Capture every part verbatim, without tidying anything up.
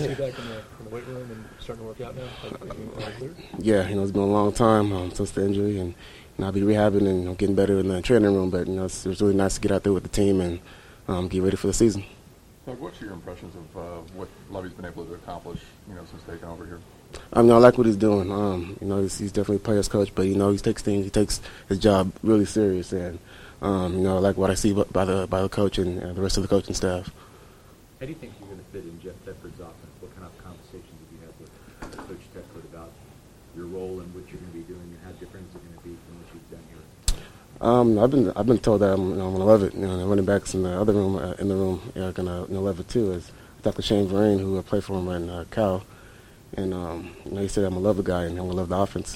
See you back in the, in the weight room and starting to work out now? Yeah, you know, it's been a long time um, since the injury, and you know, I'll be rehabbing and you know, getting better in the training room. But you know, it's, it's really nice to get out there with the team and um, get ready for the season. Doug, what's your impressions of uh, what Lovie's been able to accomplish, you know, since taking over here? I mean, I like what he's doing. Um, you know, he's, he's definitely a player's coach, but you know, he takes things, he takes his job really serious, and um, you know, I like what I see by the by the coach and uh, the rest of the coaching staff. How do you think you're going to fit in Jeff Tedford's offense? What kind of conversations have you had with Coach Tedford about your role and what you're going to be doing, and how different is it going to be from what you've done here? Um, I've been I've been told that I'm, you know, I'm going to love it. You know, the running backs in the other room uh, in the room are going to you know, love it too. Is Doctor Shane Vereen, who I play for him in uh, Cal, and um, you know, he said I'm going to love the guy and I'm going to love the offense.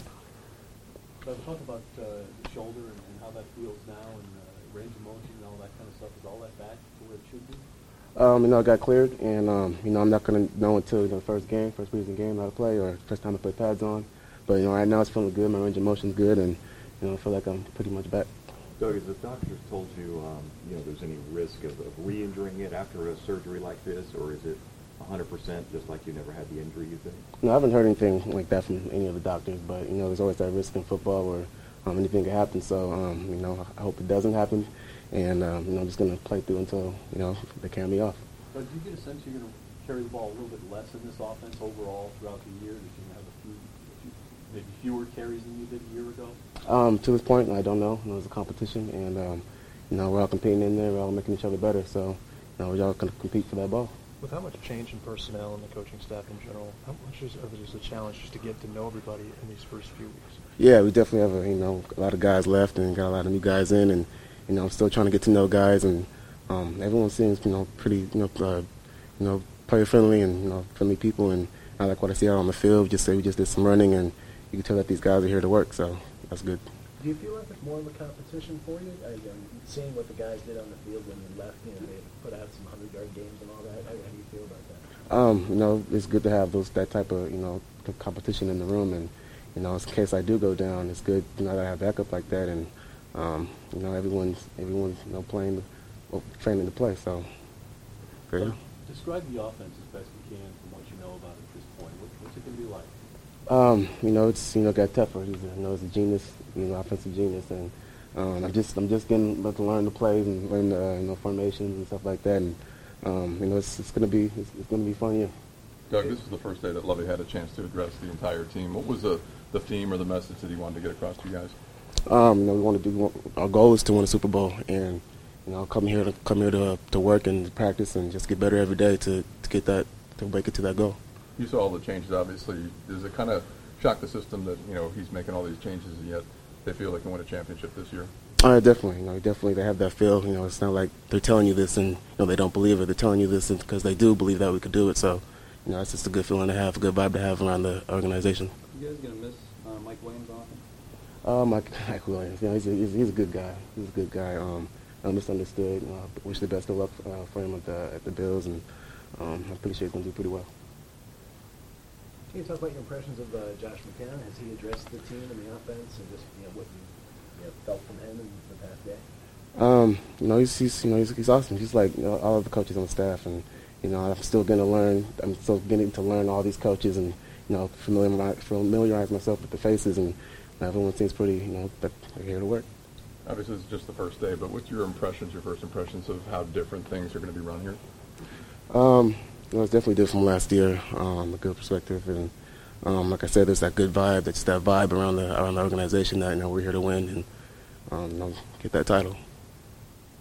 So talk about uh, the shoulder and, and how that feels now, and uh, range of motion and all that kind of stuff. Is all that back to where it should be? Um, you know, I got cleared, and um, you know, I'm not going to know until you know, the first game, first preseason game, how to play, or first time to put pads on. But you know, right now it's feeling good. My range of motion's good, and you know, I feel like I'm pretty much back. Doug, has the doctors told you, um, you know, there's any risk of, of re-injuring it after a surgery like this, or is it one hundred percent just like you never had the injury, you think? No, I haven't heard anything like that from any of the doctors, but you know, there's always that risk in football where um, anything can happen. So um, you know, I hope it doesn't happen, and um, you know, I'm just going to play through until you know they carry me off. But do you get a sense you're going to carry the ball a little bit less in this offense overall throughout the year? That you're going to have a few, few, maybe fewer carries than you did a year ago? Um, to this point, I don't know. You know, it's a competition, and um, you know, we're all competing in there. We're all making each other better. So, you know, we're all going to compete for that ball. With how much change in personnel and the coaching staff in general, how much is, of it is a challenge just to get to know everybody in these first few weeks? Yeah, we definitely have a, you know, a lot of guys left and got a lot of new guys in, and you know, I'm still trying to get to know guys, and um, everyone seems you know pretty you know uh, you know player friendly and you know friendly people, and I like what I see out on the field. Just say we just did some running, and you can tell that these guys are here to work, so that's good. Do you feel like it's more of a competition for you? I, um, seeing what the guys did on the field when you left, you know, they put out some hundred-yard games and all that. How, how do you feel about that? Um, you know, it's good to have those that type of you know competition in the room, and you know, in case I do go down, it's good you know that I have backup like that, and um, you know, everyone's everyone's you know playing, well, training to play. So, great. So describe the offense as best you can from what you know about it at this point. What, what's it going to be like? Um, you know, it's you know got Tedford. He's a, you know, he's a genius, you know, offensive genius, and um, I'm just I'm just getting to learn the plays and learn the uh, you know formations and stuff like that, and um, you know, it's, it's gonna be it's, it's gonna be fun. Yeah. Doug, this is the first day that Lovie had a chance to address the entire team. What was the the theme or the message that he wanted to get across to you guys? Um, you know, we want to do. Our goal is to win a Super Bowl, and you know, come here to come here to to work and practice and just get better every day to, to get that to make it to that goal. You saw all the changes, obviously. Does it kind of shock the system that you know he's making all these changes and yet they feel they can win a championship this year? Uh, definitely, you know, definitely they have that feel. You know, it's not like they're telling you this and you know they don't believe it. They're telling you this because they do believe that we could do it. So, you know, it's just a good feeling to have, a good vibe to have around the organization. You guys gonna miss uh, Mike Williams often? Uh, Mike, Mike Williams, you know, he's a, he's, he's a good guy. He's a good guy. Um, misunderstood. You know, I wish the best of luck uh, for him at the at the Bills, and um, I'm pretty sure he's gonna do pretty well. Can you talk about your impressions of uh, Josh McCown? Has he addressed the team and the offense, and just you know what you, you know, felt from him in the past day? Um, you know, he's, he's you know he's, he's awesome. He's like you know, all of the coaches on the staff, and you know I'm still going to learn. I'm still getting to learn all these coaches, and you know familiarize, familiarize myself with the faces, and everyone seems pretty you know that they're here to work. Obviously, it's just the first day, but what's your impressions, your first impressions of how different things are going to be run here? Um, you know, it's definitely different from last year. Um, a good perspective, and um, like I said, there's that good vibe. That's that vibe around the around the organization that you know we're here to win and um, you know, get that title.